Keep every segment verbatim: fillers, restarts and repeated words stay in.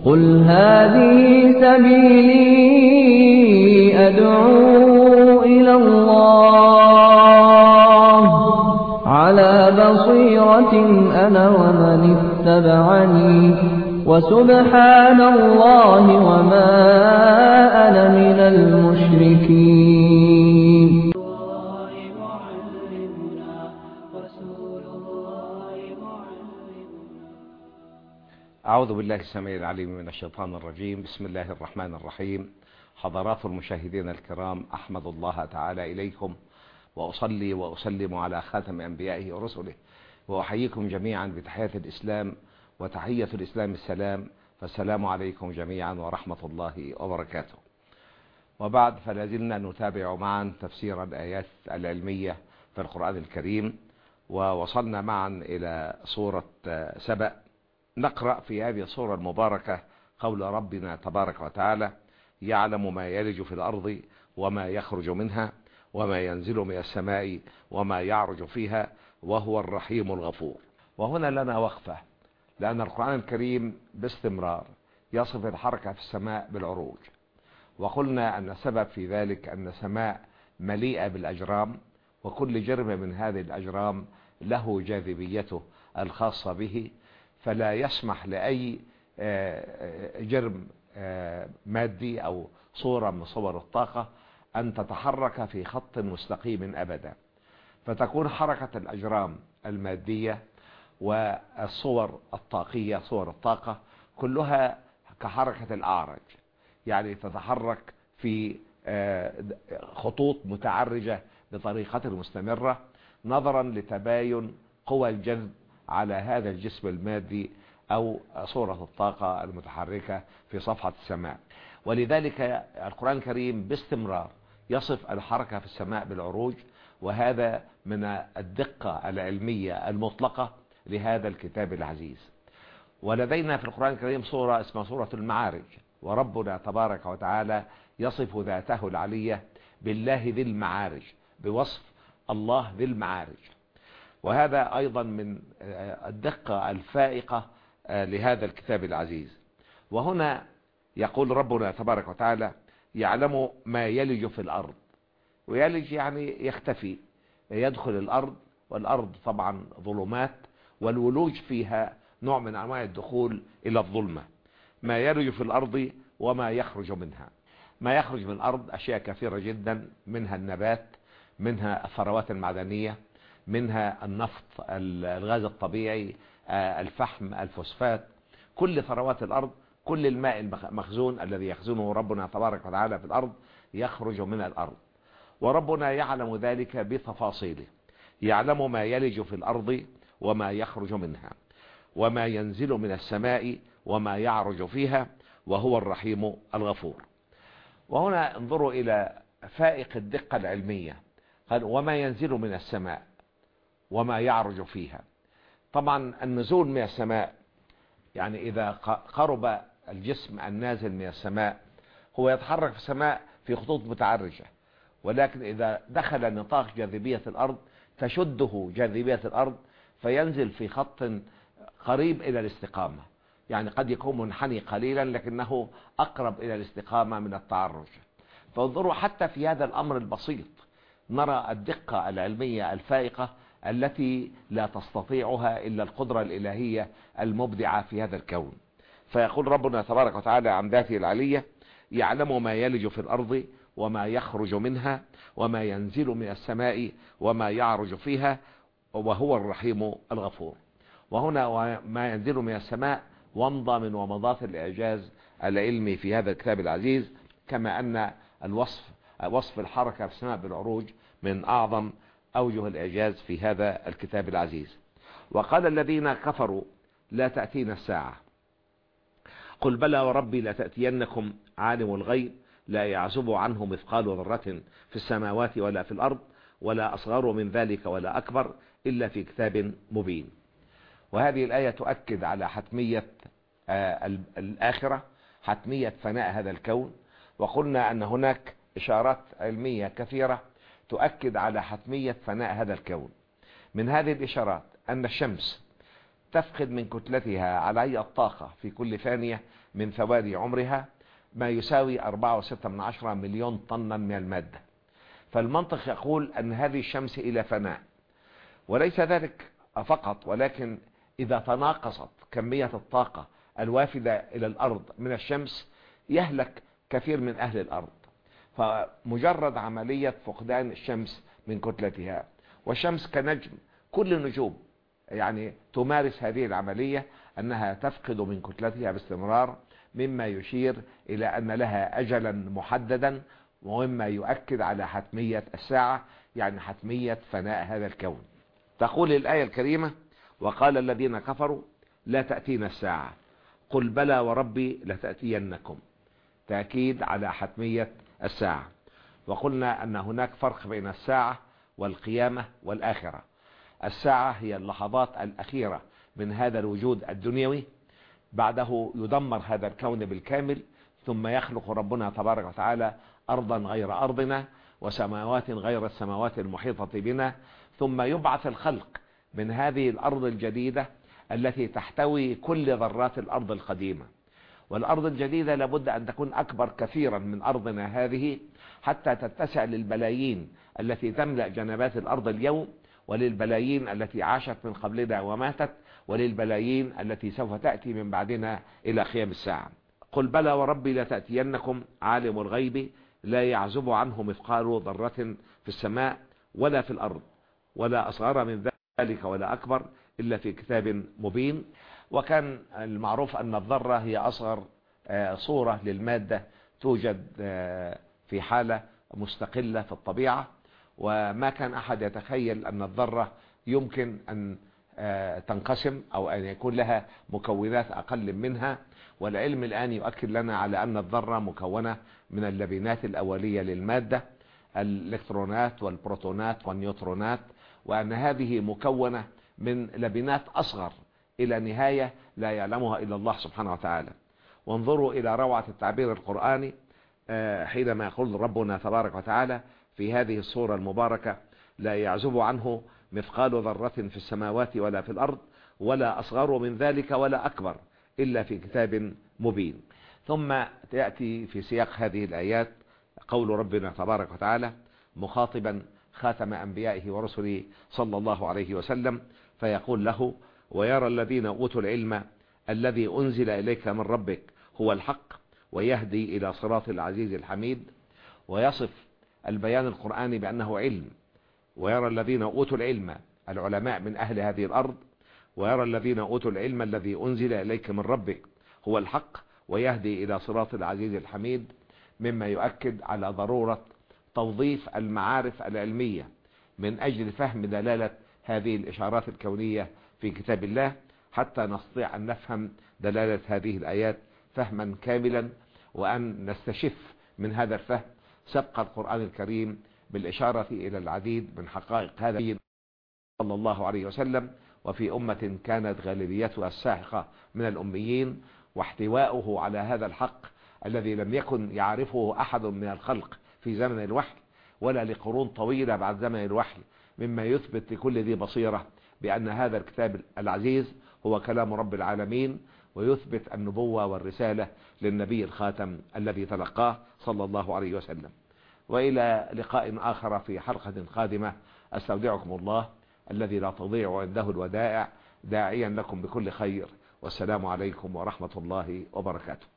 قل هذه سبيلي أدعو إلى الله على بصيرة أنا ومن اتبعني وسبحان الله وما أنا من المشركين. أعوذ بالله السميع العليم من الشيطان الرجيم. بسم الله الرحمن الرحيم. حضرات المشاهدين الكرام، أحمد الله تعالى إليكم وأصلي وأسلم على خاتم أنبيائه ورسله، وأحييكم جميعا بتحية الإسلام، وتحية الإسلام السلام، فالسلام عليكم جميعا ورحمة الله وبركاته. وبعد، فلازلنا نتابع معا تفسير الآيات العلمية في القرآن الكريم، ووصلنا معا إلى سورة سبأ. نقرأ في هذه السورة المباركة قول ربنا تبارك وتعالى: يعلم ما يلج في الأرض وما يخرج منها وما ينزل من السماء وما يعرج فيها وهو الرحيم الغفور. وهنا لنا وقفة، لأن القرآن الكريم باستمرار يصف الحركة في السماء بالعروج، وقلنا أن السبب في ذلك أن السماء مليئة بالأجرام، وكل جرم من هذه الأجرام له جاذبيته الخاصة به، فلا يسمح لأي جرم مادي أو صورة من صور الطاقة أن تتحرك في خط مستقيم أبدا، فتكون حركة الأجرام المادية والصور الطاقية، صور الطاقة كلها كحركة الأعرج، يعني تتحرك في خطوط متعرجة بطريقة مستمرة نظرا لتباين قوى الجذب على هذا الجسم المادي أو صورة الطاقة المتحركة في صفحة السماء. ولذلك القرآن الكريم باستمرار يصف الحركة في السماء بالعروج، وهذا من الدقة العلمية المطلقة لهذا الكتاب العزيز. ولدينا في القرآن الكريم سورة اسمها سورة المعارج، وربنا تبارك وتعالى يصف ذاته العلية بالله ذي المعارج، بوصف الله ذي المعارج، وهذا أيضا من الدقة الفائقة لهذا الكتاب العزيز. وهنا يقول ربنا تبارك وتعالى: يعلم ما يلج في الأرض. ويلج يعني يختفي، يدخل الأرض، والأرض طبعا ظلمات، والولوج فيها نوع من أنواع الدخول إلى الظلمة. ما يلج في الأرض وما يخرج منها. ما يخرج من الأرض أشياء كثيرة جدا، منها النبات، منها الثروات المعدنية، منها النفط، الغاز الطبيعي، الفحم، الفوسفات، كل ثروات الأرض، كل الماء المخزون الذي يخزنه ربنا تبارك وتعالى في الأرض يخرج من الأرض، وربنا يعلم ذلك بتفاصيله. يعلم ما يلج في الأرض وما يخرج منها وما ينزل من السماء وما يعرج فيها وهو الرحيم الغفور. وهنا انظروا إلى فائق الدقة العلمية، قال: وما ينزل من السماء وما يعرج فيها. طبعا النزول من السماء يعني إذا قرب الجسم النازل من السماء هو يتحرك في السماء في خطوط متعرجة، ولكن إذا دخل نطاق جاذبية الأرض تشده جاذبية الأرض فينزل في خط قريب إلى الاستقامة، يعني قد يكون منحني قليلا لكنه أقرب إلى الاستقامة من التعرج. فانظروا حتى في هذا الأمر البسيط نرى الدقة العلمية الفائقة التي لا تستطيعها إلا القدرة الإلهية المبدعة في هذا الكون. فيقول ربنا تبارك وتعالى عن ذاته العلية: يعلم ما يلج في الأرض وما يخرج منها وما ينزل من السماء وما يعرج فيها وهو الرحيم الغفور. وهنا ما ينزل من السماء ومضى من ومضات الإعجاز العلمي في هذا الكتاب العزيز، كما أن الوصف وصف الحركة في السماء بالعروج من أعظم أوجه الإعجاز في هذا الكتاب العزيز. وقال الذين كفروا: لا تأتينا الساعة. قل بلى وربي لتأتينكم عالم الغيب لا يعزب عنه مثقال ذرة في السماوات ولا في الأرض ولا أصغر من ذلك ولا أكبر إلا في كتاب مبين. وهذه الآية تؤكد على حتمية الآخرة، حتمية فناء هذا الكون. وقلنا أن هناك إشارات علمية كثيرة تؤكد على حتمية فناء هذا الكون. من هذه الإشارات أن الشمس تفقد من كتلتها على الطاقة في كل ثانية من ثواني عمرها ما يساوي أربعة وستة من عشرة مليون طنا من المادة. فالمنطق يقول أن هذه الشمس إلى فناء، وليس ذلك فقط، ولكن إذا تناقصت كمية الطاقة الوافدة إلى الأرض من الشمس يهلك كثير من أهل الأرض. فمجرد عملية فقدان الشمس من كتلتها، والشمس كنجم، كل النجوم يعني تمارس هذه العملية، أنها تفقد من كتلتها باستمرار، مما يشير إلى أن لها أجلا محددا، ومما يؤكد على حتمية الساعة، يعني حتمية فناء هذا الكون. تقول الآية الكريمة: وقال الذين كفروا لا تأتينا الساعة قل بلى وربي لتأتينكم، تأكيد على حتمية الساعة. وقلنا أن هناك فرق بين الساعة والقيامة والآخرة. الساعة هي اللحظات الأخيرة من هذا الوجود الدنيوي، بعده يدمر هذا الكون بالكامل، ثم يخلق ربنا تبارك وتعالى أرضا غير أرضنا وسماوات غير السماوات المحيطة بنا، ثم يبعث الخلق من هذه الأرض الجديدة التي تحتوي كل ذرات الأرض القديمة. والأرض الجديدة لابد أن تكون أكبر كثيرا من أرضنا هذه، حتى تتسع للبلايين التي تملأ جنبات الأرض اليوم، وللبلايين التي عاشت من قبلنا وماتت، وللبلايين التي سوف تأتي من بعدنا إلى قيام الساعة. قل بلى وربي لتأتينكم عالم الغيب لا يعزب عنه مثقال ذرة في السماء ولا في الأرض ولا أصغر من ذلك ولا أكبر إلا في كتاب مبين. وكان المعروف أن الذرة هي أصغر صورة للمادة توجد في حالة مستقلة في الطبيعة، وما كان أحد يتخيل أن الذرة يمكن أن تنقسم أو أن يكون لها مكونات أقل منها. والعلم الآن يؤكد لنا على أن الذرة مكونة من اللبنات الأولية للمادة، الإلكترونات والبروتونات والنيوترونات، وأن هذه مكونة من لبنات أصغر إلى نهاية لا يعلمها إلا الله سبحانه وتعالى. وانظروا إلى روعة التعبير القرآني حينما يقول ربنا تبارك وتعالى في هذه السورة المباركة: لا يعزب عنه مثقال ذرة في السماوات ولا في الأرض ولا أصغر من ذلك ولا أكبر إلا في كتاب مبين. ثم تأتي في سياق هذه الآيات قول ربنا تبارك وتعالى مخاطبا خاتم أنبيائه ورسله صلى الله عليه وسلم، فيقول له: ويرى الذين أوتوا العلم الذي أنزل إليك من ربك هو الحق ويهدي إلى صراط العزيز الحميد. ويصف البيان القرآني بأنه علم. ويرى الذين أوتوا العلم، العلماء من أهل هذه الأرض، ويرى الذين أوتوا العلم الذي أنزل إليك من ربك هو الحق ويهدي إلى صراط العزيز الحميد، مما يؤكد على ضرورة توظيف المعارف العلمية من أجل فهم دلالة هذه الإشارات الكونية في كتاب الله، حتى نستطيع أن نفهم دلالة هذه الآيات فهما كاملا، وأن نستشف من هذا الفهم سبق القرآن الكريم بالإشارة إلى العديد من حقائق هذا صلى الله عليه وسلم، وفي أمة كانت غالبيتها الساحقة من الأميين، واحتواؤه على هذا الحق الذي لم يكن يعرفه أحد من الخلق في زمن الوحي ولا لقرون طويلة بعد زمن الوحي، مما يثبت لكل ذي بصيرة بأن هذا الكتاب العزيز هو كلام رب العالمين، ويثبت النبوة والرسالة للنبي الخاتم الذي تلقاه صلى الله عليه وسلم. وإلى لقاء آخر في حلقة قادمة، أستودعكم الله الذي لا تضيع عنده الودائع، داعيا لكم بكل خير، والسلام عليكم ورحمة الله وبركاته.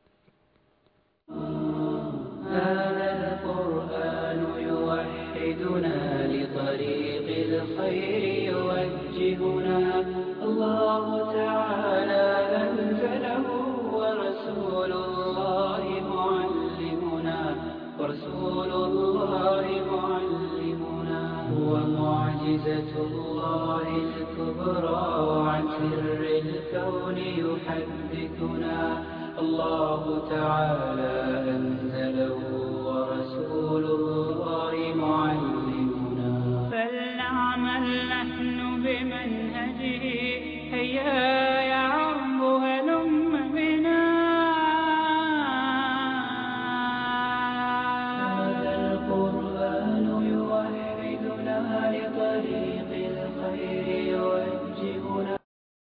هذا القرآن يوحدنا لطريق الخير يوجهنا، الله تعالى أنزله ورسول الله معلمنا، ورسول الله معلمنا هو معجزة الله الكبرى، وعن سر الكون يحدثنا، الله تعالى أنزله ورسول الله معلمنا. فلنعمل نحن بمن